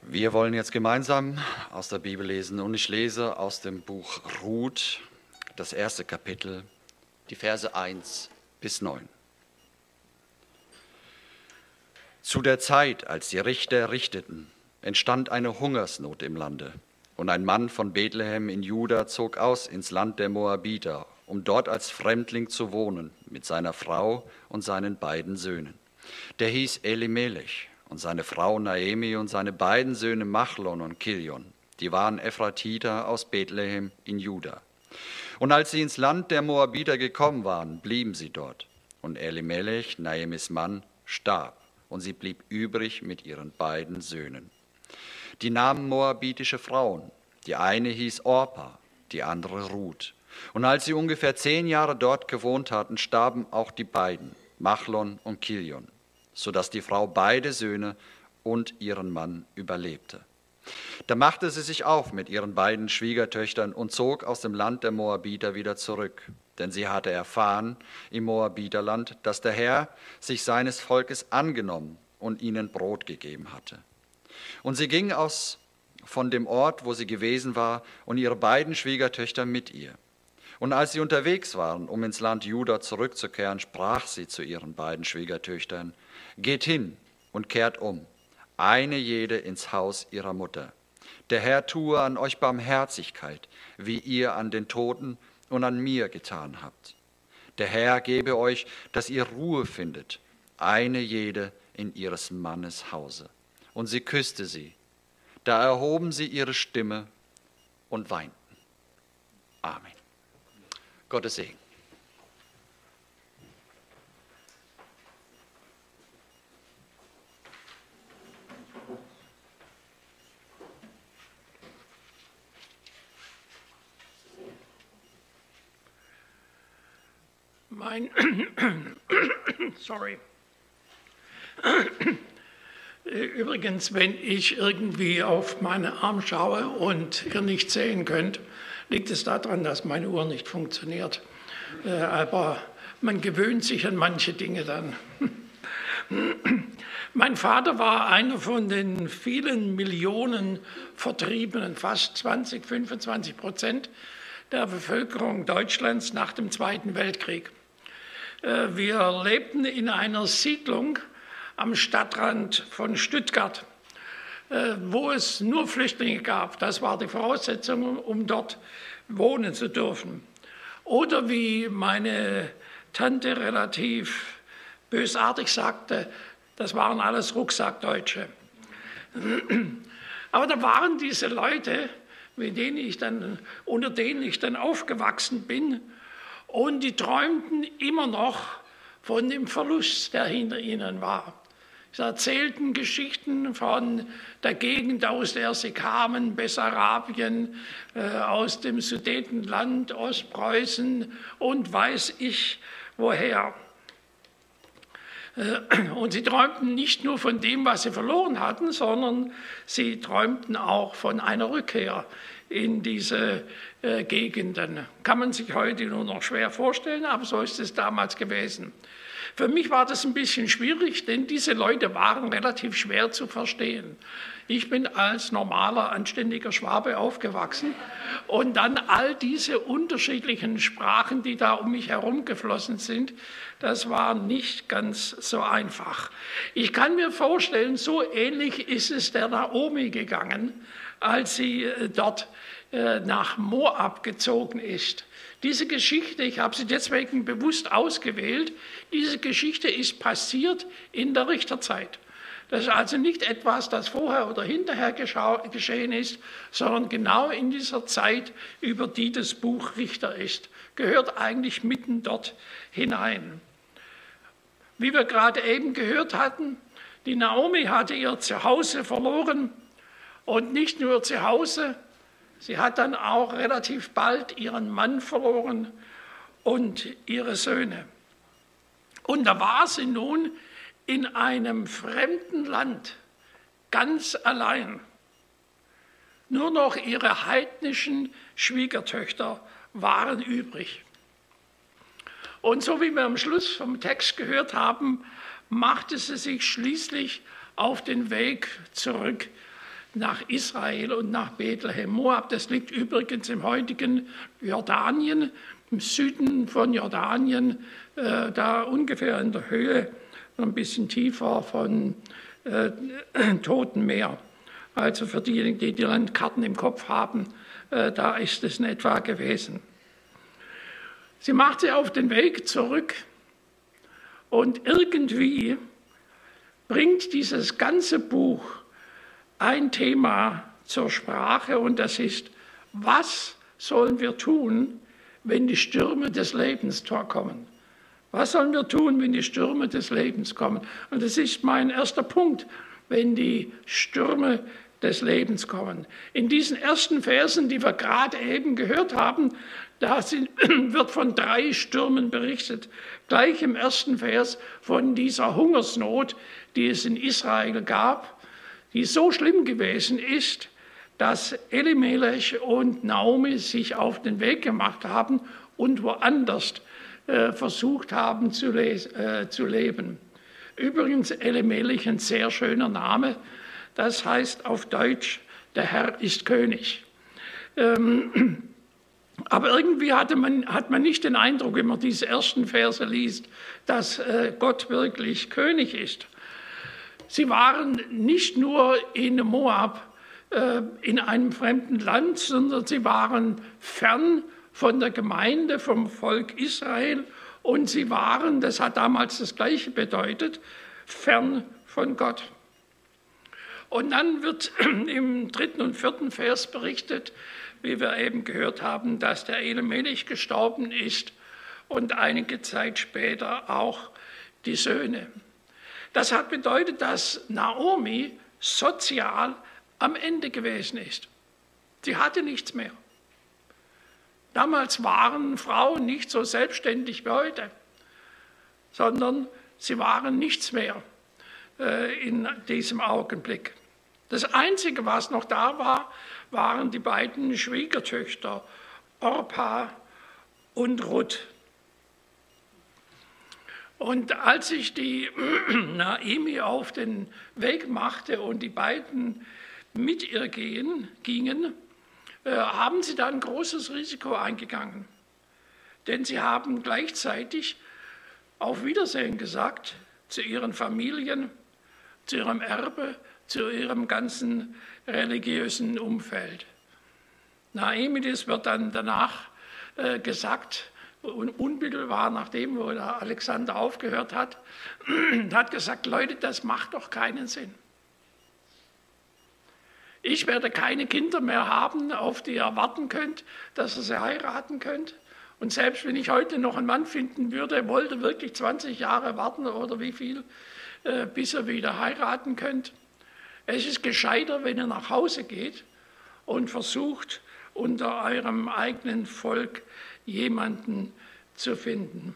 Wir wollen jetzt gemeinsam aus der Bibel lesen und ich lese aus dem Buch Ruth, das erste Kapitel, die Verse 1 bis 9. Zu der Zeit, als die Richter richteten, entstand eine Hungersnot im Lande. Und ein Mann von Bethlehem in Juda zog aus ins Land der Moabiter, um dort als Fremdling zu wohnen, mit seiner Frau und seinen beiden Söhnen. Der hieß Elimelech. Und seine Frau Naemi und seine beiden Söhne Machlon und Kilion, die waren Ephratiter aus Bethlehem in Juda. Und als sie ins Land der Moabiter gekommen waren, blieben sie dort. Und Elimelech, Naemis Mann, starb, und sie blieb übrig mit ihren beiden Söhnen. Die nahmen moabitische Frauen, die eine hieß Orpa, die andere Ruth. Und als sie ungefähr 10 Jahre dort gewohnt hatten, starben auch die beiden, Machlon und Kilion, sodass die Frau beide Söhne und ihren Mann überlebte. Da machte sie sich auf mit ihren beiden Schwiegertöchtern und zog aus dem Land der Moabiter wieder zurück. Denn sie hatte erfahren im Moabiterland, dass der Herr sich seines Volkes angenommen und ihnen Brot gegeben hatte. Und sie ging aus von dem Ort, wo sie gewesen war, und ihre beiden Schwiegertöchter mit ihr. Und als sie unterwegs waren, um ins Land Juda zurückzukehren, sprach sie zu ihren beiden Schwiegertöchtern: Geht hin und kehrt um, eine jede ins Haus ihrer Mutter. Der Herr tue an euch Barmherzigkeit, wie ihr an den Toten und an mir getan habt. Der Herr gebe euch, dass ihr Ruhe findet, eine jede in ihres Mannes Hause. Und sie küsste sie. Da erhoben sie ihre Stimme und weinten. Amen. Gottes Segen. Übrigens, wenn ich irgendwie auf meinen Arm schaue und ihr nicht sehen könnt, liegt es daran, dass meine Uhr nicht funktioniert. Aber man gewöhnt sich an manche Dinge dann. Mein Vater war einer von den vielen Millionen Vertriebenen, fast 20-25% der Bevölkerung Deutschlands nach dem Zweiten Weltkrieg. Wir lebten in einer Siedlung am Stadtrand von Stuttgart, wo es nur Flüchtlinge gab. Das war die Voraussetzung, um dort wohnen zu dürfen. Oder wie meine Tante relativ bösartig sagte, das waren alles Rucksackdeutsche. Aber da waren diese Leute, unter denen ich dann aufgewachsen bin, und die träumten immer noch von dem Verlust, der hinter ihnen war. Sie erzählten Geschichten von der Gegend, aus der sie kamen, Bessarabien, aus dem Sudetenland, Ostpreußen und weiß ich woher. Und sie träumten nicht nur von dem, was sie verloren hatten, sondern sie träumten auch von einer Rückkehr in diese Gegenden. Kann man sich heute nur noch schwer vorstellen, aber so ist es damals gewesen. Für mich war das ein bisschen schwierig, denn diese Leute waren relativ schwer zu verstehen. Ich bin als normaler, anständiger Schwabe aufgewachsen und dann all diese unterschiedlichen Sprachen, die da um mich herum geflossen sind, das war nicht ganz so einfach. Ich kann mir vorstellen, so ähnlich ist es der Naomi gegangen, als sie dort nach Moab gezogen ist. Diese Geschichte, ich habe sie deswegen bewusst ausgewählt, diese Geschichte ist passiert in der Richterzeit. Das ist also nicht etwas, das vorher oder hinterher geschehen ist, sondern genau in dieser Zeit, über die das Buch Richter ist, gehört eigentlich mitten dort hinein. Wie wir gerade eben gehört hatten, die Naomi hatte ihr Zuhause verloren und nicht nur zu Hause, sie hat dann auch relativ bald ihren Mann verloren und ihre Söhne. Und da war sie nun in einem fremden Land, ganz allein. Nur noch ihre heidnischen Schwiegertöchter waren übrig. Und so wie wir am Schluss vom Text gehört haben, machte sie sich schließlich auf den Weg zurück nach Israel und nach Bethlehem. Moab, das liegt übrigens im heutigen Jordanien, im Süden von Jordanien, da ungefähr in der Höhe, ein bisschen tiefer von Toten Meer. Also für diejenigen, die die Landkarten im Kopf haben, da ist es in etwa gewesen. Sie macht sich auf den Weg zurück und irgendwie bringt dieses ganze Buch ein Thema zur Sprache und das ist, was sollen wir tun, wenn die Stürme des Lebens kommen? Was sollen wir tun, wenn die Stürme des Lebens kommen? Und das ist mein erster Punkt, wenn die Stürme des Lebens kommen. In diesen ersten Versen, die wir gerade eben gehört haben, wird von 3 Stürmen berichtet. Gleich im ersten Vers von dieser Hungersnot, die es in Israel gab, die so schlimm gewesen ist, dass Elimelech und Naomi sich auf den Weg gemacht haben und woanders versucht haben zu leben. Übrigens Elimelech, ein sehr schöner Name, das heißt auf Deutsch, der Herr ist König. Aber irgendwie hat man nicht den Eindruck, wenn man diese ersten Verse liest, dass Gott wirklich König ist. Sie waren nicht nur in Moab, in einem fremden Land, sondern sie waren fern von der Gemeinde, vom Volk Israel und sie waren, das hat damals das Gleiche bedeutet, fern von Gott. Und dann wird im 3. und 4. Vers berichtet, wie wir eben gehört haben, dass der Elimelech gestorben ist und einige Zeit später auch die Söhne. Das hat bedeutet, dass Naomi sozial am Ende gewesen ist. Sie hatte nichts mehr. Damals waren Frauen nicht so selbstständig wie heute, sondern sie waren nichts mehr in diesem Augenblick. Das Einzige, was noch da war, waren die beiden Schwiegertöchter, Orpa und Ruth. Und als sich die Naomi auf den Weg machte und die beiden mit ihr gingen, haben sie da ein großes Risiko eingegangen. Denn sie haben gleichzeitig auf Wiedersehen gesagt zu ihren Familien, zu ihrem Erbe, zu ihrem ganzen religiösen Umfeld. Naomi, das wird dann danach gesagt, unmittelbar nachdem, wo der Alexander aufgehört hat, hat gesagt, Leute, das macht doch keinen Sinn. Ich werde keine Kinder mehr haben, auf die ihr warten könnt, dass ihr sie heiraten könnt. Und selbst wenn ich heute noch einen Mann finden würde, wollte wirklich 20 Jahre warten oder wie viel, bis ihr wieder heiraten könnt. Es ist gescheiter, wenn ihr nach Hause geht und versucht, unter eurem eigenen Volk jemanden zu finden.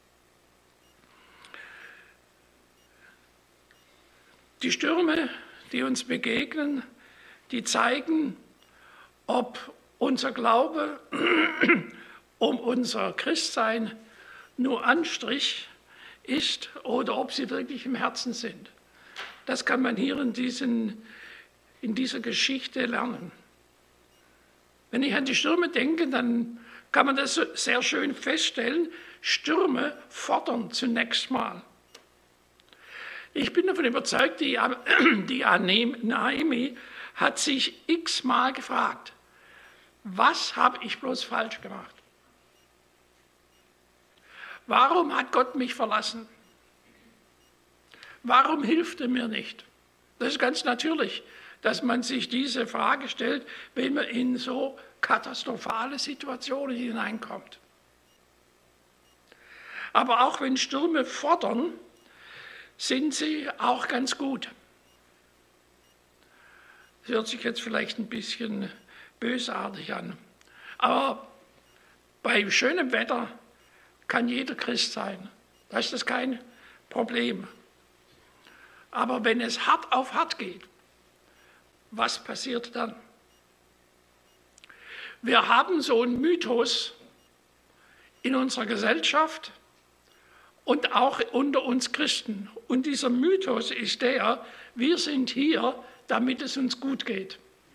Die Stürme, die uns begegnen, die zeigen, ob unser Glaube, um unser Christsein nur Anstrich ist oder ob sie wirklich im Herzen sind. Das kann man hier in dieser Geschichte lernen. Wenn ich an die Stürme denke, dann kann man das sehr schön feststellen. Stürme fordern zunächst mal. Ich bin davon überzeugt, die Naomi hat sich x-mal gefragt, was habe ich bloß falsch gemacht? Warum hat Gott mich verlassen? Warum hilft er mir nicht? Das ist ganz natürlich, dass man sich diese Frage stellt, wenn man in so katastrophale Situationen hineinkommt. Aber auch wenn Stürme fordern, sind sie auch ganz gut. Das hört sich jetzt vielleicht ein bisschen bösartig an. Aber bei schönem Wetter kann jeder Christ sein. Da ist das kein Problem. Aber wenn es hart auf hart geht, was passiert dann? Wir haben so einen Mythos in unserer Gesellschaft und auch unter uns Christen. Und dieser Mythos ist der, wir sind hier, damit es uns gut geht.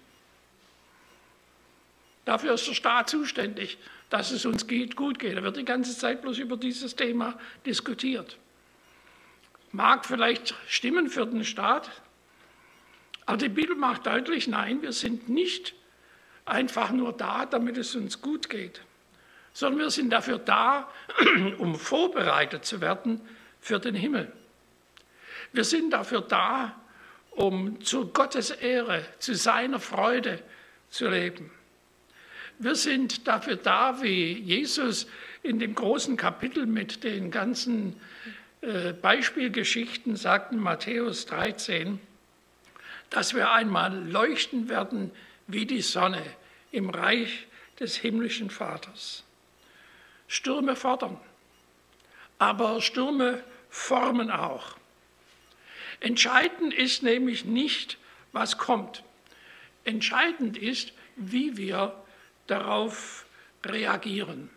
Dafür ist der Staat zuständig, dass es uns gut geht. Da wird die ganze Zeit bloß über dieses Thema diskutiert. Mag vielleicht stimmen für den Staat, aber die Bibel macht deutlich, nein, wir sind nicht einfach nur da, damit es uns gut geht, sondern wir sind dafür da, um vorbereitet zu werden für den Himmel. Wir sind dafür da, um zu Gottes Ehre, zu seiner Freude zu leben. Wir sind dafür da, wie Jesus in dem großen Kapitel mit den ganzen Beispielgeschichten sagt in Matthäus 13, dass wir einmal leuchten werden wie die Sonne im Reich des himmlischen Vaters. Stürme fordern, aber Stürme formen auch. Entscheidend ist nämlich nicht, was kommt. Entscheidend ist, wie wir darauf reagieren.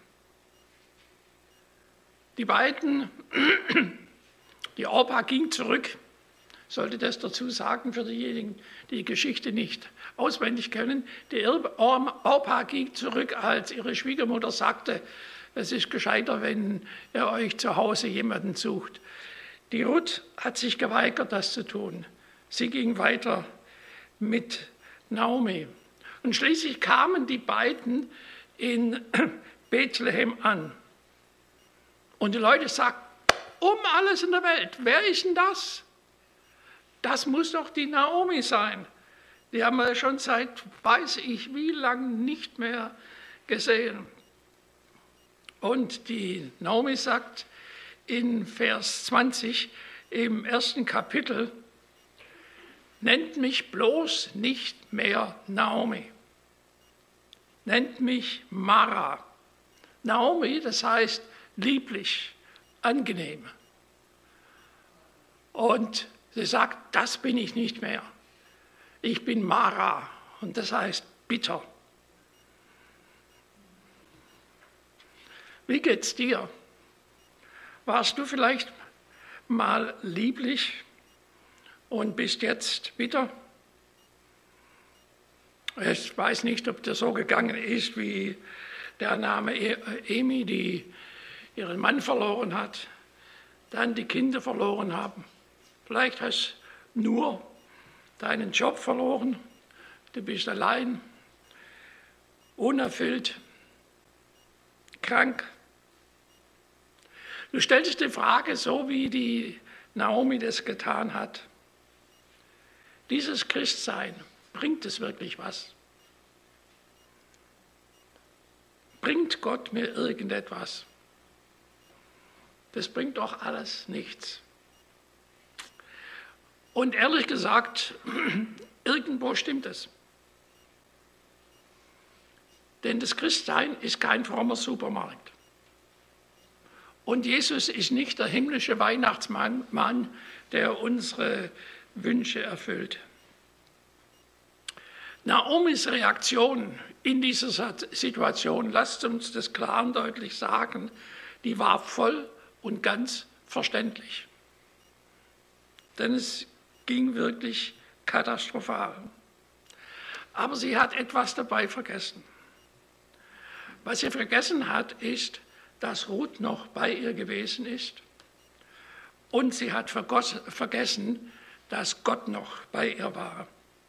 Die beiden, die Orpa ging zurück, sollte das dazu sagen für diejenigen, die die Geschichte nicht auswendig können. Die Orpa ging zurück, als ihre Schwiegermutter sagte, es ist gescheiter, wenn ihr euch zu Hause jemanden sucht. Die Ruth hat sich geweigert, das zu tun. Sie ging weiter mit Naomi. Und schließlich kamen die beiden in Bethlehem an. Und die Leute sagten, um alles in der Welt, wer ist denn das? Das muss doch die Naomi sein. Die haben wir schon seit, weiß ich wie lang, nicht mehr gesehen. Und die Naomi sagt in Vers 20 im 1. Kapitel, nennt mich bloß nicht mehr Naomi. Nennt mich Mara. Naomi, das heißt lieblich, angenehm. Und sie sagt, das bin ich nicht mehr. Ich bin Mara und das heißt bitter. Wie geht's dir? Warst du vielleicht mal lieblich und bist jetzt bitter? Ich weiß nicht, ob das so gegangen ist, wie der Name Emi, die ihren Mann verloren hat, dann die Kinder verloren haben. Vielleicht hast du nur deinen Job verloren, du bist allein, unerfüllt, krank. Du stellst die Frage, so wie die Naomi das getan hat. Dieses Christsein, bringt es wirklich was? Bringt Gott mir irgendetwas? Das bringt doch alles nichts. Und ehrlich gesagt, irgendwo stimmt es. Denn das Christsein ist kein frommer Supermarkt. Und Jesus ist nicht der himmlische Weihnachtsmann, der unsere Wünsche erfüllt. Naomis Reaktion in dieser Situation, lasst uns das klar und deutlich sagen, die war voll und ganz verständlich. Denn es ging wirklich katastrophal. Aber sie hat etwas dabei vergessen. Was sie vergessen hat, ist, dass Ruth noch bei ihr gewesen ist. Und sie hat vergessen, dass Gott noch bei ihr war.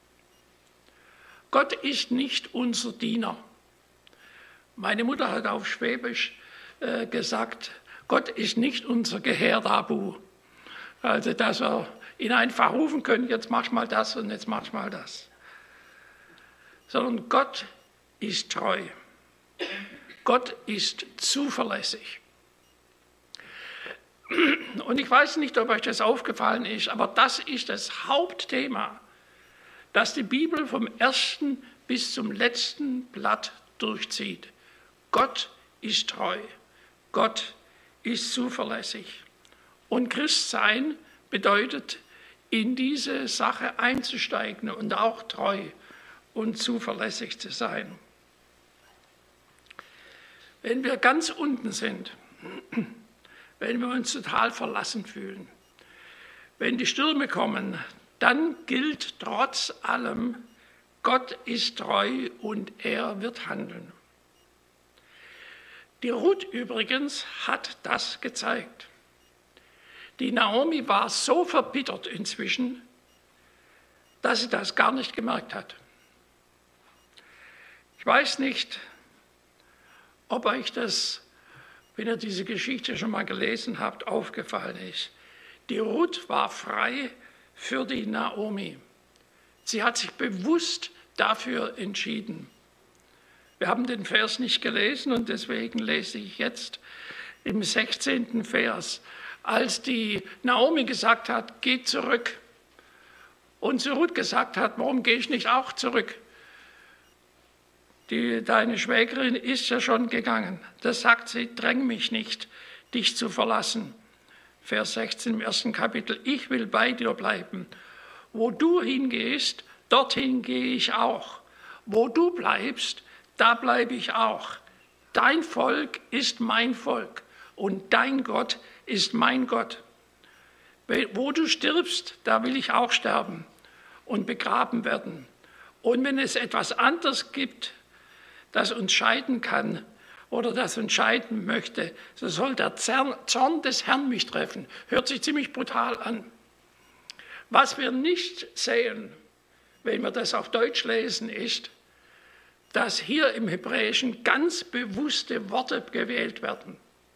Gott ist nicht unser Diener. Meine Mutter hat auf Schwäbisch gesagt, Gott ist nicht unser Geherdabu. Also, dass wir ihn einfach rufen können, jetzt mach mal das und jetzt mach mal das. Sondern Gott ist treu. Gott ist zuverlässig. Und ich weiß nicht, ob euch das aufgefallen ist, aber das ist das Hauptthema, das die Bibel vom ersten bis zum letzten Blatt durchzieht. Gott ist treu. Gott ist zuverlässig. Und Christsein bedeutet, in diese Sache einzusteigen und auch treu und zuverlässig zu sein. Wenn wir ganz unten sind, wenn wir uns total verlassen fühlen, wenn die Stürme kommen, dann gilt trotz allem, Gott ist treu und er wird handeln. Die Ruth übrigens hat das gezeigt. Die Naomi war so verbittert inzwischen, dass sie das gar nicht gemerkt hat. Ich weiß nicht, ob euch das, wenn ihr diese Geschichte schon mal gelesen habt, aufgefallen ist. Die Ruth war frei für die Naomi. Sie hat sich bewusst dafür entschieden. Wir haben den Vers nicht gelesen und deswegen lese ich jetzt im 16. Vers. Als die Naomi gesagt hat, geh zurück, und zu Ruth gesagt hat, warum gehe ich nicht auch zurück? Deine Schwägerin ist ja schon gegangen. Da sagt sie, dräng mich nicht, dich zu verlassen. Vers 16 im 1. Kapitel, ich will bei dir bleiben. Wo du hingehst, dorthin gehe ich auch. Wo du bleibst, da bleibe ich auch. Dein Volk ist mein Volk und dein Gott ist mein Gott. Wo du stirbst, da will ich auch sterben und begraben werden. Und wenn es etwas anderes gibt, das uns scheiden kann oder das uns scheiden möchte, so soll der Zorn des Herrn mich treffen. Hört sich ziemlich brutal an. Was wir nicht sehen, wenn wir das auf Deutsch lesen, ist, dass hier im Hebräischen ganz bewusste Worte gewählt werden.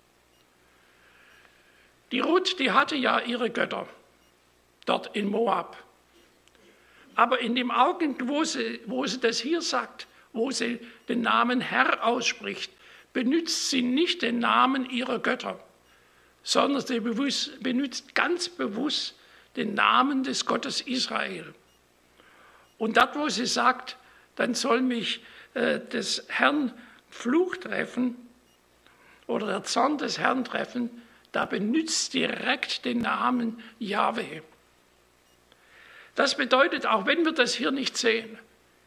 Die Ruth, die hatte ja ihre Götter dort in Moab. Aber in dem Augenblick, wo sie das hier sagt, wo sie den Namen Herr ausspricht, benutzt sie nicht den Namen ihrer Götter, sondern sie benutzt ganz bewusst den Namen des Gottes Israel. Und dort, wo sie sagt, dann soll mich des Herrn Fluch treffen oder der Zorn des Herrn treffen, da benutzt direkt den Namen Jahwe. Das bedeutet, auch wenn wir das hier nicht sehen,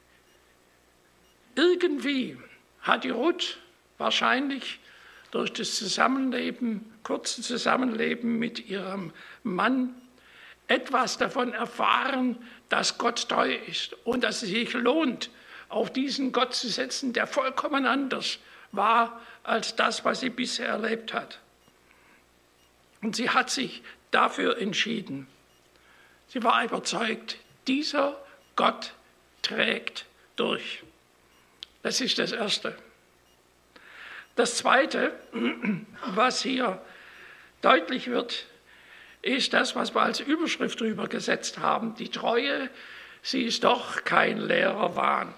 irgendwie hat die Ruth wahrscheinlich durch das kurze Zusammenleben mit ihrem Mann etwas davon erfahren, dass Gott treu ist und dass es sich lohnt, auf diesen Gott zu setzen, der vollkommen anders war als das, was sie bisher erlebt hat. Und sie hat sich dafür entschieden. Sie war überzeugt, dieser Gott trägt durch. Das ist das Erste. Das Zweite, was hier deutlich wird, ist das, was wir als Überschrift drüber gesetzt haben. Die Treue, sie ist doch kein leerer Wahn.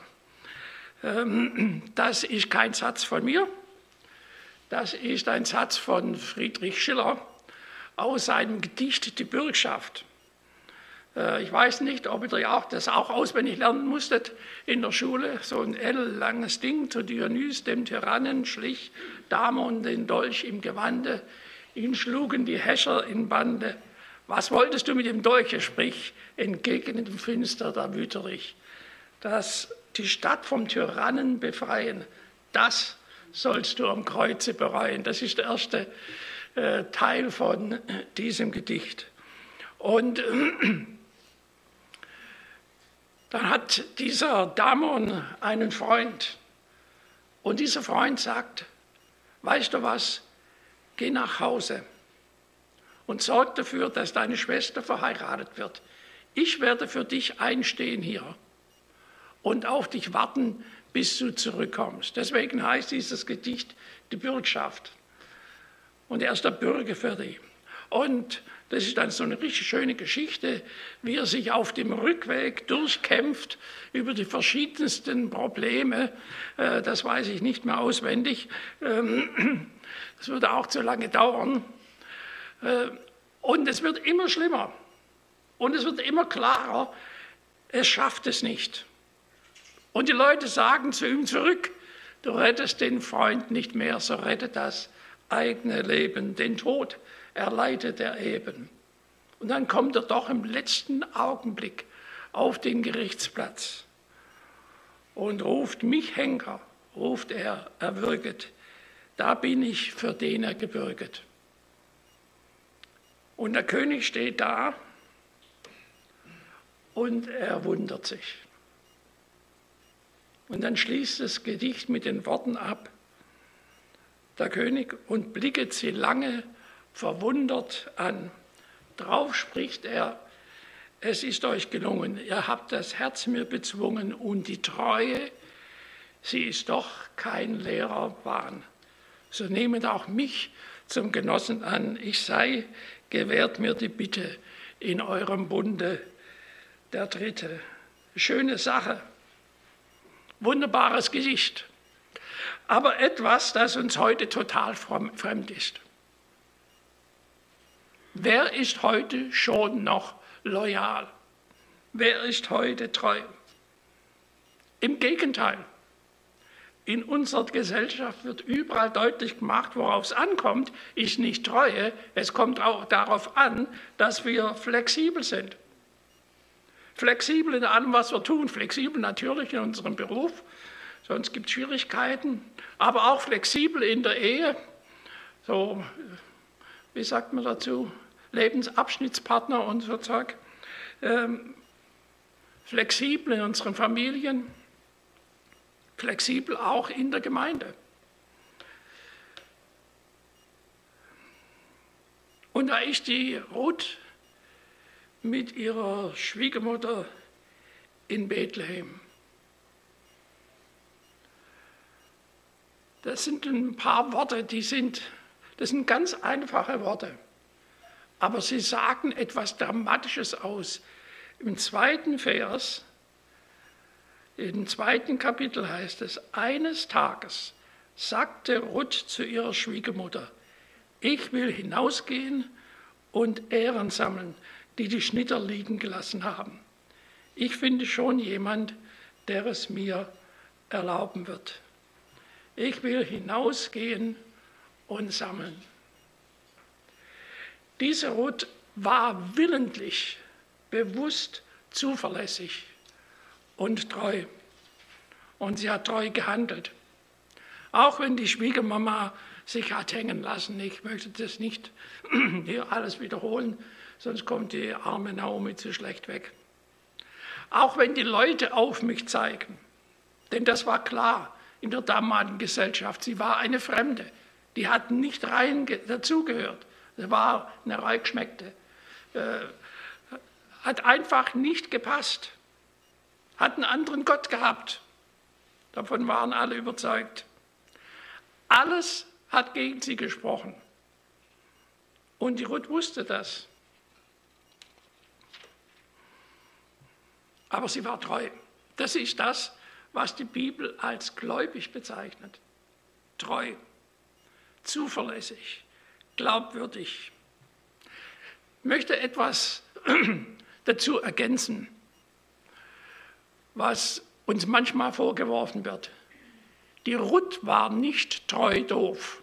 Das ist kein Satz von mir, das ist ein Satz von Friedrich Schiller aus seinem Gedicht Die Bürgschaft. Ich weiß nicht, ob ihr das auch auswendig lernen musstet in der Schule. So ein ellenlanges Ding. Zu Dionys, dem Tyrannen, schlich Damon den Dolch im Gewande. Ihn schlugen die Häscher in Bande. Was wolltest du mit dem Dolche, sprich, entgegen dem Finster der Wüterich? Dass die Stadt vom Tyrannen befreien, das sollst du am Kreuze bereuen. Das ist der erste Teil von diesem Gedicht. Und dann hat dieser Damon einen Freund und dieser Freund sagt, weißt du was, geh nach Hause und sorg dafür, dass deine Schwester verheiratet wird. Ich werde für dich einstehen hier und auf dich warten, bis du zurückkommst. Deswegen heißt dieses Gedicht Die Bürgschaft. Und er ist der Bürger für die. Und das ist dann so eine richtig schöne Geschichte, wie er sich auf dem Rückweg durchkämpft über die verschiedensten Probleme. Das weiß ich nicht mehr auswendig. Das würde auch zu lange dauern. Und es wird immer schlimmer. Und es wird immer klarer, er schafft es nicht. Und die Leute sagen zu ihm zurück, du rettest den Freund nicht mehr, so rettet das eigene Leben, den Tod erleidet er eben. Und dann kommt er doch im letzten Augenblick auf den Gerichtsplatz und ruft mich Henker, ruft er erwürget, da bin ich, für den er gebürget. Und der König steht da und er wundert sich. Und dann schließt das Gedicht mit den Worten ab, der König, und blicket sie lange verwundert an. Drauf spricht er, es ist euch gelungen, ihr habt das Herz mir bezwungen und die Treue, sie ist doch kein leerer Wahn. So nehmet auch mich zum Genossen an, ich sei, gewährt mir die Bitte in eurem Bunde der Dritte. Schöne Sache, wunderbares Gedicht, aber etwas, das uns heute total fremd ist. Wer ist heute schon noch loyal? Wer ist heute treu? Im Gegenteil, in unserer Gesellschaft wird überall deutlich gemacht, worauf es ankommt, ist nicht Treue. Es kommt auch darauf an, dass wir flexibel sind. Flexibel in allem, was wir tun. Flexibel natürlich in unserem Beruf, sonst gibt es Schwierigkeiten. Aber auch flexibel in der Ehe. So, wie sagt man dazu? Lebensabschnittspartner und so Zeug. Flexibel in unseren Familien. Flexibel auch in der Gemeinde. Und da ist die Ruth mit ihrer Schwiegermutter in Bethlehem. Das sind ein paar Worte, das sind ganz einfache Worte, aber sie sagen etwas Dramatisches aus. Im 2. Vers, im 2. Kapitel heißt es, eines Tages sagte Ruth zu ihrer Schwiegermutter, ich will hinausgehen und Ähren sammeln, die Schnitter liegen gelassen haben. Ich finde schon jemand, der es mir erlauben wird. Ich will hinausgehen und sammeln. Diese Ruth war willentlich, bewusst, zuverlässig und treu. Und sie hat treu gehandelt. Auch wenn die Schwiegermama sich hat hängen lassen. Ich möchte das nicht hier alles wiederholen, sonst kommt die arme Naomi zu schlecht weg. Auch wenn die Leute auf mich zeigen, denn das war klar in der damaligen Gesellschaft, sie war eine Fremde, die hat nicht rein dazugehört, sie war eine Reingeschmeckte, hat einfach nicht gepasst, hat einen anderen Gott gehabt, davon waren alle überzeugt. Alles hat gegen sie gesprochen und die Ruth wusste das. Aber sie war treu. Das ist das, was die Bibel als gläubig bezeichnet. Treu, zuverlässig, glaubwürdig. Ich möchte etwas dazu ergänzen, was uns manchmal vorgeworfen wird. Die Ruth war nicht treu doof.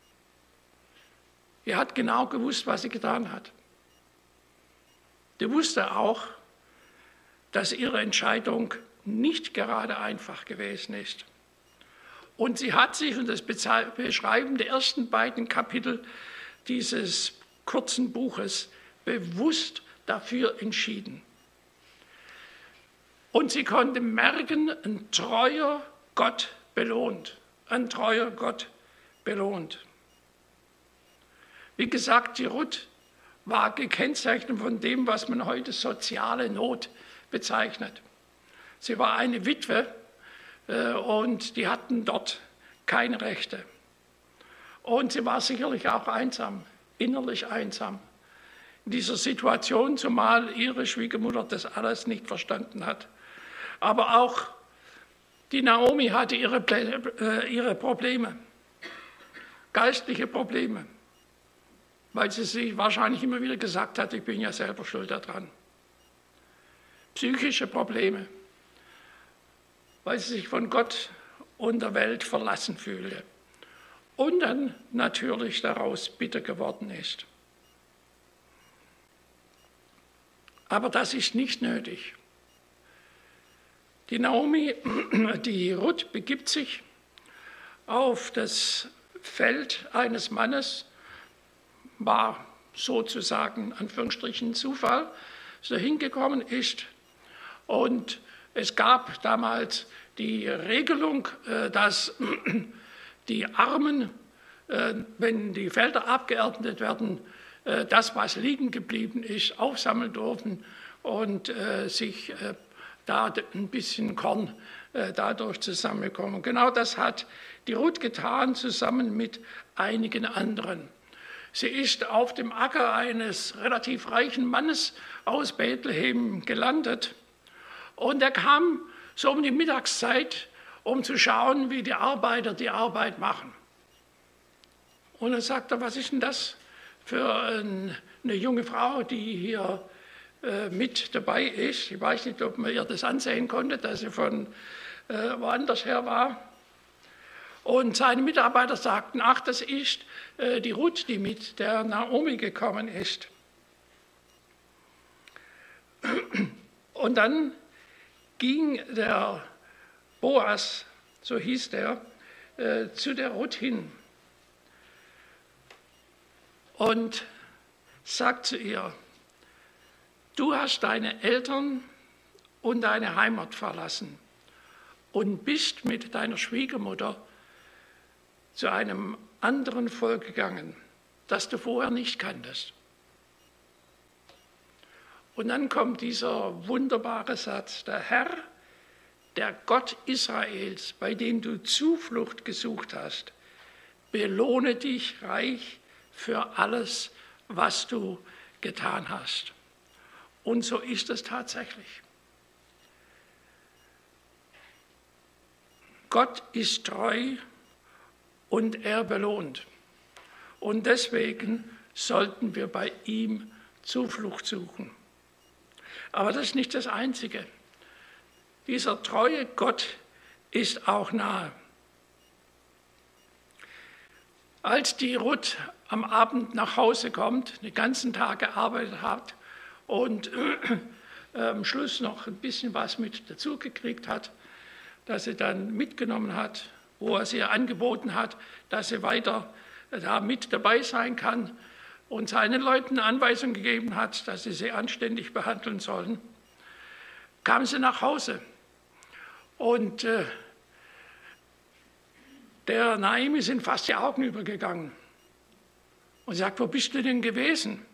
Sie hat genau gewusst, was sie getan hat. Sie wusste auch, dass ihre Entscheidung nicht gerade einfach gewesen ist. Und sie hat sich, und das beschreiben die ersten beiden Kapitel dieses kurzen Buches, bewusst dafür entschieden. Und sie konnte merken, ein treuer Gott belohnt. Ein treuer Gott belohnt. Wie gesagt, die Ruth war gekennzeichnet von dem, was man heute soziale Not bezeichnet. Sie war eine Witwe und die hatten dort keine Rechte. Und sie war sicherlich auch einsam, innerlich einsam. In dieser Situation, zumal ihre Schwiegermutter das alles nicht verstanden hat. Aber auch die Naomi hatte ihre Probleme, geistliche Probleme, weil sie sich wahrscheinlich immer wieder gesagt hat, ich bin ja selber schuld daran. Psychische Probleme, weil sie sich von Gott und der Welt verlassen fühlte und dann natürlich daraus bitter geworden ist. Aber das ist nicht nötig. Die Naomi, die Ruth, begibt sich auf das Feld eines Mannes, war sozusagen, Anführungsstrichen, Zufall, dass er hingekommen ist Und es gab damals die Regelung, dass die Armen, wenn die Felder abgeerntet werden, das, was liegen geblieben ist, aufsammeln durften und sich da ein bisschen Korn dadurch zusammenbekommen. Genau das hat die Ruth getan, zusammen mit einigen anderen. Sie ist auf dem Acker eines relativ reichen Mannes aus Bethlehem gelandet und er kam so um die Mittagszeit, um zu schauen, wie die Arbeiter die Arbeit machen. Und er sagte, was ist denn das für eine junge Frau, die hier mit dabei ist? Ich weiß nicht, ob man ihr das ansehen konnte, dass sie von woanders her war. Und seine Mitarbeiter sagten, ach, das ist die Ruth, die mit der Naomi gekommen ist. Und dann ging der Boas, so hieß der, zu der Ruth hin und sagt zu ihr, du hast deine Eltern und deine Heimat verlassen und bist mit deiner Schwiegermutter zu einem anderen Volk gegangen, das du vorher nicht kanntest. Und dann kommt dieser wunderbare Satz, der Herr, der Gott Israels, bei dem du Zuflucht gesucht hast, belohne dich reich für alles, was du getan hast. Und so ist es tatsächlich. Gott ist treu und er belohnt. Und deswegen sollten wir bei ihm Zuflucht suchen. Aber das ist nicht das Einzige. Dieser treue Gott ist auch nahe. Als die Ruth am Abend nach Hause kommt, den ganzen Tag gearbeitet hat und am Schluss noch ein bisschen was mit dazugekriegt hat, das sie dann mitgenommen hat, wo er sie angeboten hat, dass sie weiter da mit dabei sein kann und seinen Leuten Anweisungen gegeben hat, dass sie anständig behandeln sollen, kam sie nach Hause. Und der Naomi sind fast die Augen übergegangen. Und sie sagt, wo bist du denn gewesen?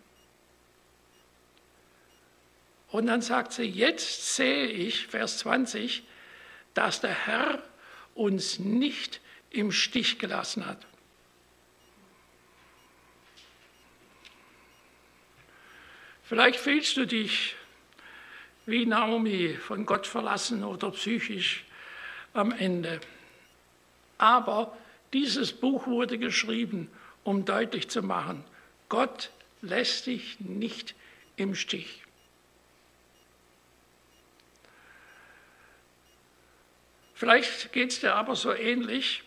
Und dann sagt sie, jetzt sehe ich, Vers 20, dass der Herr uns nicht im Stich gelassen hat. Vielleicht fühlst du dich wie Naomi von Gott verlassen oder psychisch am Ende. Aber dieses Buch wurde geschrieben, um deutlich zu machen, Gott lässt dich nicht im Stich. Vielleicht geht es dir aber so ähnlich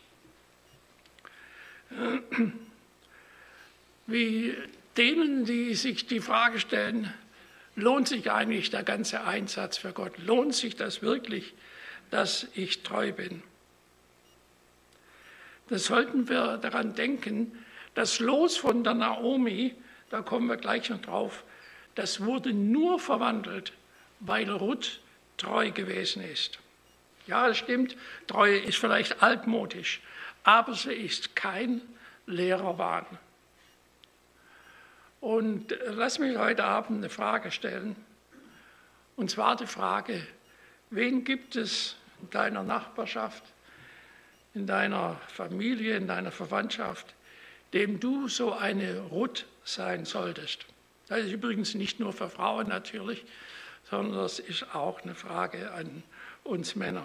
wie denen, die sich die Frage stellen, lohnt sich eigentlich der ganze Einsatz für Gott? Lohnt sich das wirklich, dass ich treu bin? Da sollten wir daran denken, das Los von der Naomi, da kommen wir gleich noch drauf, das wurde nur verwandelt, weil Ruth treu gewesen ist. Ja, das stimmt, Treue ist vielleicht altmodisch, aber sie ist kein leerer Wahn. Und lass mich heute Abend eine Frage stellen, und zwar die Frage, wen gibt es in deiner Nachbarschaft, in deiner Familie, in deiner Verwandtschaft, dem du so eine Ruth sein solltest? Das ist übrigens nicht nur für Frauen natürlich, sondern das ist auch eine Frage an uns Männer.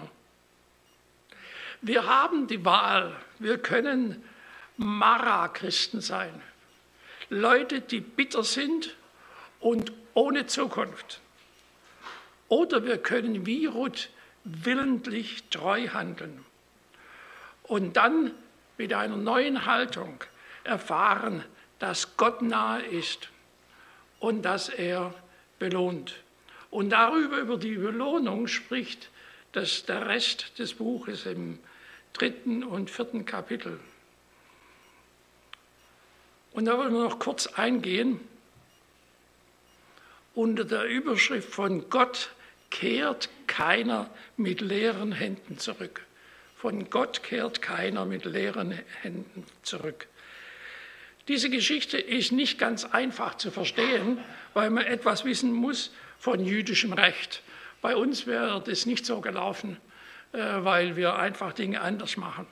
Wir haben die Wahl, wir können Mara-Christen sein. Leute, die bitter sind und ohne Zukunft. Oder wir können wie Ruth willentlich treu handeln und dann mit einer neuen Haltung erfahren, dass Gott nahe ist und dass er belohnt. Und über die Belohnung spricht der Rest des Buches im 3. und 4. Kapitel. Und da wollen wir noch kurz eingehen unter der Überschrift von Gott kehrt keiner mit leeren Händen zurück. Von Gott kehrt keiner mit leeren Händen zurück. Diese Geschichte ist nicht ganz einfach zu verstehen, weil man etwas wissen muss von jüdischem Recht. Bei uns wäre das nicht so gelaufen, weil wir einfach Dinge anders machen.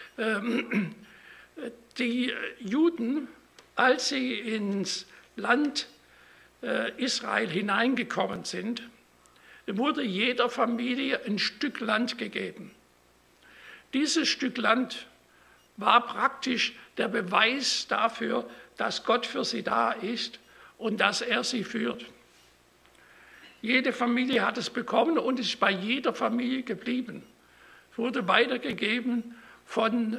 Die Juden, als sie ins Land Israel hineingekommen sind, wurde jeder Familie ein Stück Land gegeben. Dieses Stück Land war praktisch der Beweis dafür, dass Gott für sie da ist und dass er sie führt. Jede Familie hat es bekommen und ist bei jeder Familie geblieben. Es wurde weitergegeben von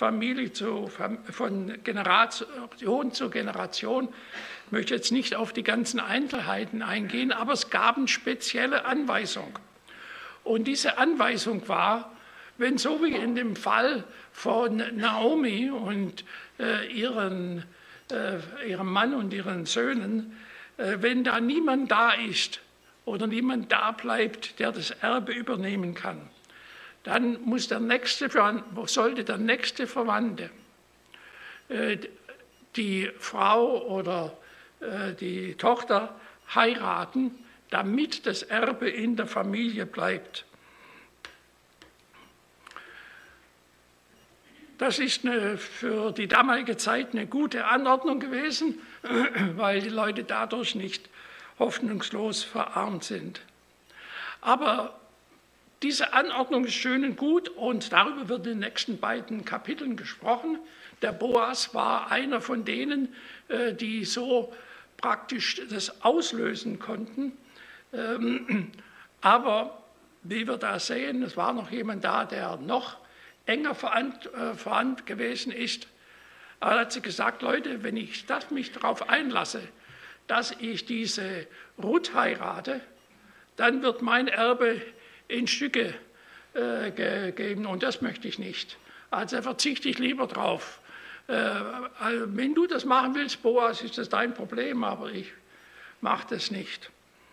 Generation zu Generation. Ich möchte jetzt nicht auf die ganzen Einzelheiten eingehen, aber es gab eine spezielle Anweisung. Und diese Anweisung war, wenn so wie in dem Fall von Naomi und ihrem Mann und ihren Söhnen, wenn da niemand da ist oder niemand da bleibt, der das Erbe übernehmen kann, dann sollte der nächste Verwandte die Frau oder die Tochter heiraten, damit das Erbe in der Familie bleibt. Das ist für die damalige Zeit eine gute Anordnung gewesen, weil die Leute dadurch nicht hoffnungslos verarmt sind. Aber diese Anordnung ist schön und gut und darüber wird in den nächsten beiden Kapiteln gesprochen. Der Boas war einer von denen, die so praktisch das auslösen konnten. Aber wie wir da sehen, es war noch jemand da, der noch enger verwandt gewesen ist. Aber er hat sie gesagt, Leute, wenn ich mich darauf einlasse, dass ich diese Ruth heirate, dann wird mein Erbe in Stücke gegeben und das möchte ich nicht. Also verzichte ich lieber drauf. Wenn du das machen willst, Boas, ist das dein Problem, aber ich mache das nicht.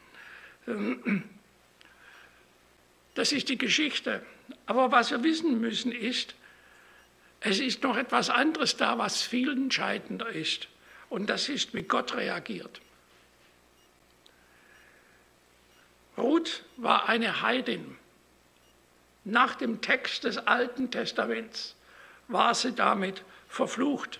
Das ist die Geschichte. Aber was wir wissen müssen ist, es ist noch etwas anderes da, was viel entscheidender ist. Und das ist, wie Gott reagiert. Ruth war eine Heidin. Nach dem Text des Alten Testaments war sie damit verflucht.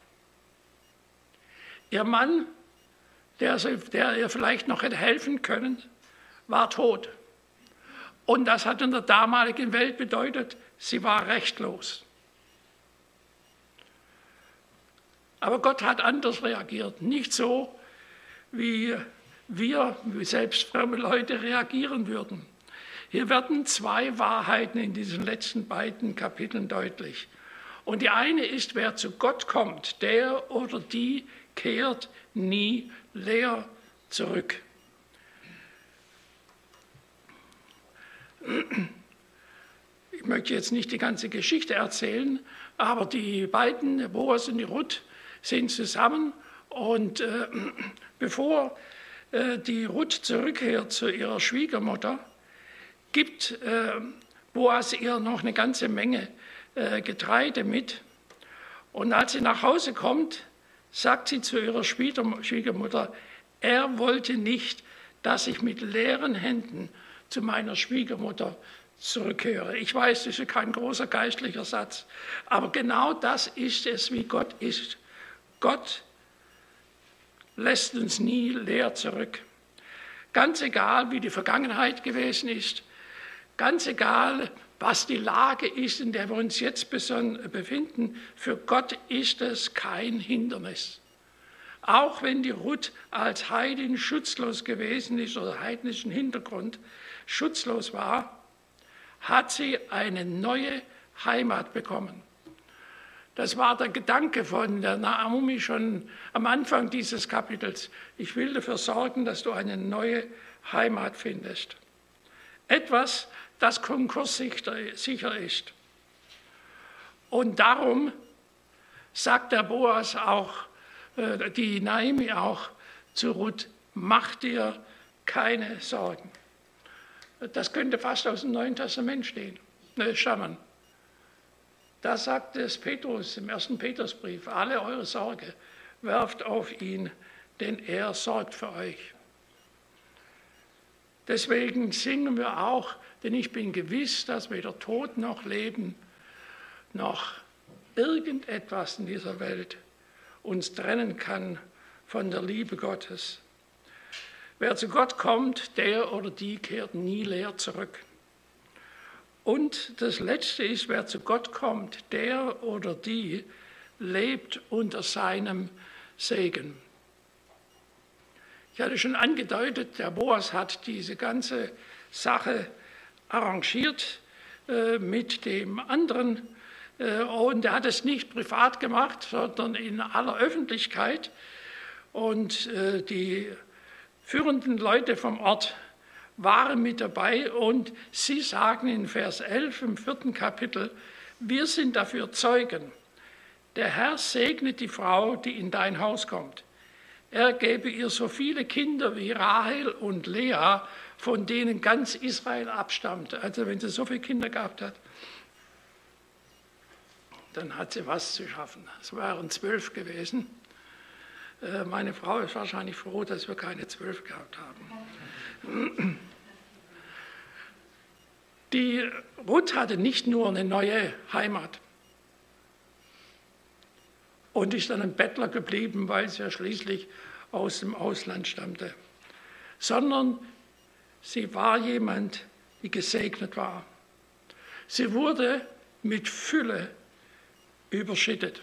Ihr Mann, der ihr vielleicht noch hätte helfen können, war tot. Und das hat in der damaligen Welt bedeutet, sie war rechtlos. Aber Gott hat anders reagiert. Nicht so, wie wir, wie selbst fremde Leute, reagieren würden. Hier werden zwei Wahrheiten in diesen letzten beiden Kapiteln deutlich. Und die eine ist, wer zu Gott kommt, der oder die kehrt nie leer zurück. Ich möchte jetzt nicht die ganze Geschichte erzählen, aber die beiden, Boas und die Ruth, sind zusammen und bevor die Ruth zurückkehrt zu ihrer Schwiegermutter, gibt Boas ihr noch eine ganze Menge Getreide mit. Und als sie nach Hause kommt, sagt sie zu ihrer Schwiegermutter, er wollte nicht, dass ich mit leeren Händen zu meiner Schwiegermutter zurückkehre. Ich weiß, das ist kein großer geistlicher Satz, aber genau das ist es, wie Gott ist. Gott lässt uns nie leer zurück. Ganz egal, wie die Vergangenheit gewesen ist, ganz egal, was die Lage ist, in der wir uns jetzt befinden, für Gott ist es kein Hindernis. Auch wenn die Ruth als Heidin schutzlos gewesen ist oder heidnischen Hintergrund schutzlos war, hat sie eine neue Heimat bekommen. Das war der Gedanke von der Naomi schon am Anfang dieses Kapitels. Ich will dafür sorgen, dass du eine neue Heimat findest. Etwas, das konkurssicher ist. Und darum sagt der Boas auch, die Naomi auch zu Ruth, mach dir keine Sorgen. Das könnte fast aus dem Neuen Testament stammen. Da sagt es Petrus im 1. Petrusbrief: Alle eure Sorge werft auf ihn, denn er sorgt für euch. Deswegen singen wir auch: Denn ich bin gewiss, dass weder Tod noch Leben noch irgendetwas in dieser Welt uns trennen kann von der Liebe Gottes. Wer zu Gott kommt, der oder die kehrt nie leer zurück. Und das Letzte ist, wer zu Gott kommt, der oder die lebt unter seinem Segen. Ich hatte schon angedeutet, der Boas hat diese ganze Sache arrangiert mit dem anderen. Und er hat es nicht privat gemacht, sondern in aller Öffentlichkeit. Und die führenden Leute vom Ort waren mit dabei und sie sagen in Vers 11 im 4. Kapitel: Wir sind dafür Zeugen. Der Herr segnet die Frau, die in dein Haus kommt. Er gebe ihr so viele Kinder wie Rahel und Lea, von denen ganz Israel abstammt. Also wenn sie so viele Kinder gehabt hat, dann hat sie was zu schaffen. Es waren 12 gewesen. Meine Frau ist wahrscheinlich froh, dass wir keine 12 gehabt haben. Die Ruth hatte nicht nur eine neue Heimat und ist dann ein Bettler geblieben, weil sie ja schließlich aus dem Ausland stammte, sondern sie war jemand, die gesegnet war. Sie wurde mit Fülle überschüttet.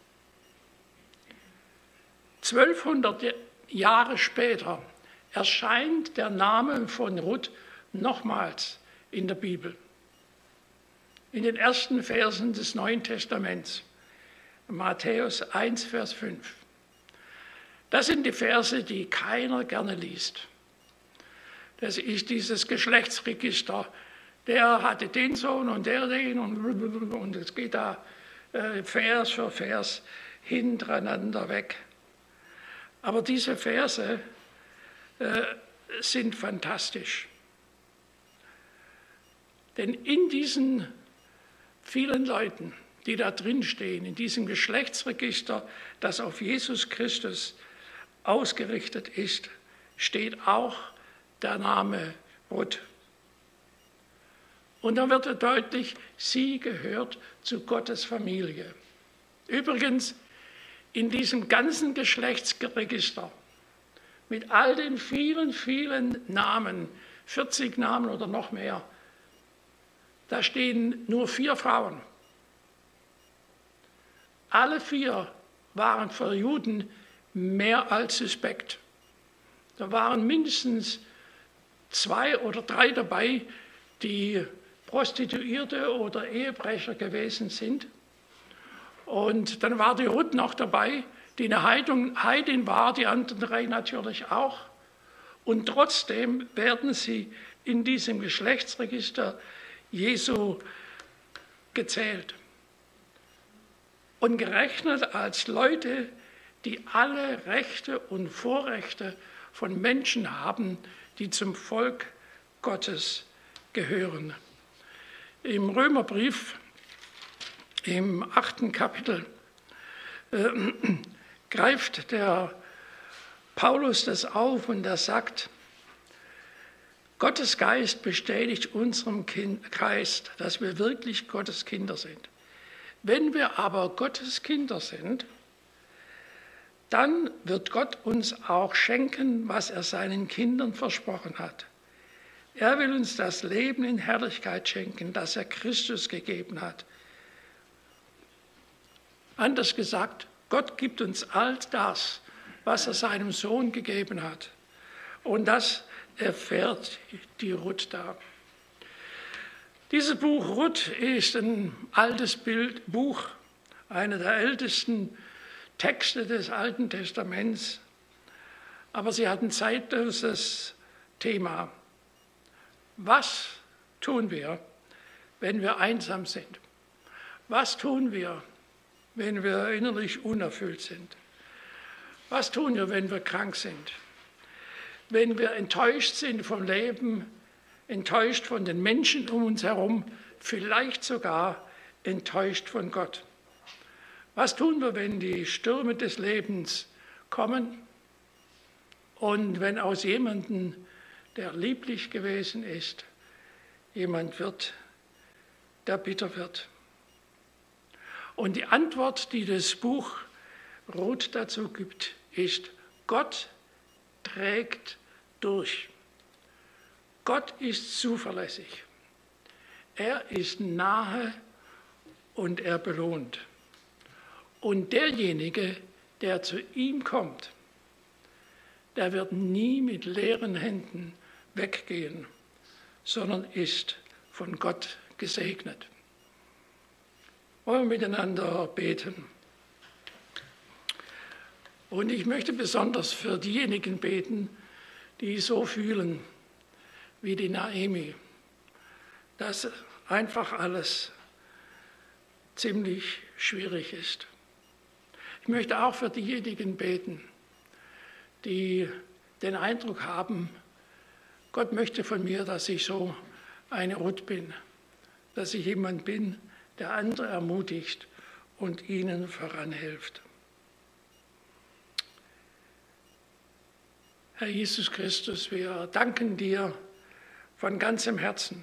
1200 Jahre später erscheint der Name von Ruth nochmals in der Bibel, in den ersten Versen des Neuen Testaments, Matthäus 1, Vers 5. Das sind die Verse, die keiner gerne liest. Das ist dieses Geschlechtsregister. Der hatte den Sohn und der den und es geht da Vers für Vers hintereinander weg. Aber diese Verse sind fantastisch. Denn in diesen vielen Leuten, die da drin stehen, in diesem Geschlechtsregister, das auf Jesus Christus ausgerichtet ist, steht auch der Name Ruth. Und dann wird deutlich, sie gehört zu Gottes Familie. Übrigens, in diesem ganzen Geschlechtsregister, mit all den vielen, vielen Namen, 40 Namen oder noch mehr, da stehen nur 4 Frauen. Alle 4 waren für Juden mehr als suspekt. Da waren mindestens 2 oder 3 dabei, die Prostituierte oder Ehebrecher gewesen sind. Und dann war die Ruth noch dabei, die eine Heidin war, die anderen 3 natürlich auch. Und trotzdem werden sie in diesem Geschlechtsregister Jesu gezählt und gerechnet als Leute, die alle Rechte und Vorrechte von Menschen haben, die zum Volk Gottes gehören. Im Römerbrief, im 8. Kapitel, greift der Paulus das auf und er sagt: Gottes Geist bestätigt unserem Geist, dass wir wirklich Gottes Kinder sind. Wenn wir aber Gottes Kinder sind, dann wird Gott uns auch schenken, was er seinen Kindern versprochen hat. Er will uns das Leben in Herrlichkeit schenken, das er Christus gegeben hat. Anders gesagt, Gott gibt uns all das, was er seinem Sohn gegeben hat. Und das erfährt die Ruth da. Dieses Buch Ruth ist ein altes Buch, einer der ältesten Texte des Alten Testaments. Aber sie hat ein zeitloses Thema. Was tun wir, wenn wir einsam sind? Was tun wir, wenn wir innerlich unerfüllt sind? Was tun wir, wenn wir krank sind? Wenn wir enttäuscht sind vom Leben, enttäuscht von den Menschen um uns herum, vielleicht sogar enttäuscht von Gott. Was tun wir, wenn die Stürme des Lebens kommen und wenn aus jemandem, der lieblich gewesen ist, jemand wird, der bitter wird? Und die Antwort, die das Buch Ruth dazu gibt, ist: Gott trägt durch. Gott ist zuverlässig. Er ist nahe und er belohnt. Und derjenige, der zu ihm kommt, der wird nie mit leeren Händen weggehen, sondern ist von Gott gesegnet. Wollen wir miteinander beten? Und ich möchte besonders für diejenigen beten, die so fühlen wie die Naomi, dass einfach alles ziemlich schwierig ist. Ich möchte auch für diejenigen beten, die den Eindruck haben, Gott möchte von mir, dass ich so eine Ruth bin, dass ich jemand bin, der andere ermutigt und ihnen voranhilft. Herr Jesus Christus, wir danken dir von ganzem Herzen,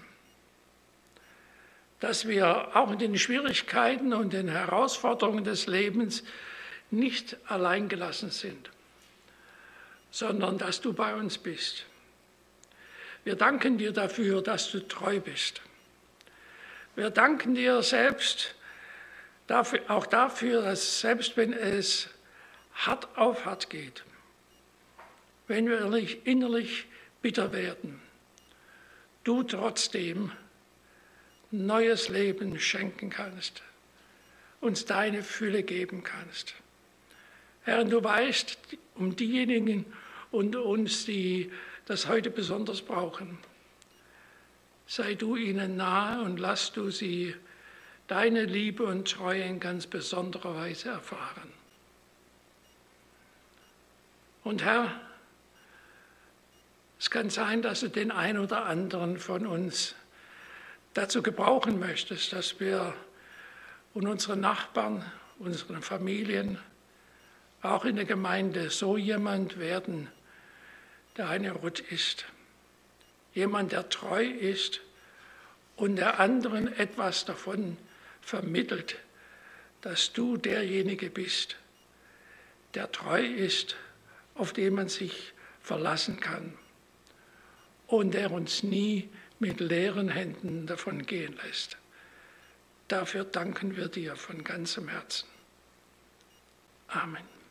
dass wir auch in den Schwierigkeiten und den Herausforderungen des Lebens nicht allein gelassen sind, sondern dass du bei uns bist. Wir danken dir dafür, dass du treu bist. Wir danken dir selbst auch dafür, dass selbst wenn es hart auf hart geht, wenn wir innerlich bitter werden, du trotzdem neues Leben schenken kannst, uns deine Fülle geben kannst. Herr, du weißt um diejenigen unter uns, die das heute besonders brauchen. Sei du ihnen nahe und lass du sie deine Liebe und Treue in ganz besonderer Weise erfahren. Und Herr, es kann sein, dass du den einen oder anderen von uns dazu gebrauchen möchtest, dass wir und unsere Nachbarn, unsere Familien, auch in der Gemeinde so jemand werden, der eine Ruth ist. Jemand, der treu ist und der anderen etwas davon vermittelt, dass du derjenige bist, der treu ist, auf den man sich verlassen kann und der uns nie mit leeren Händen davon gehen lässt. Dafür danken wir dir von ganzem Herzen. Amen.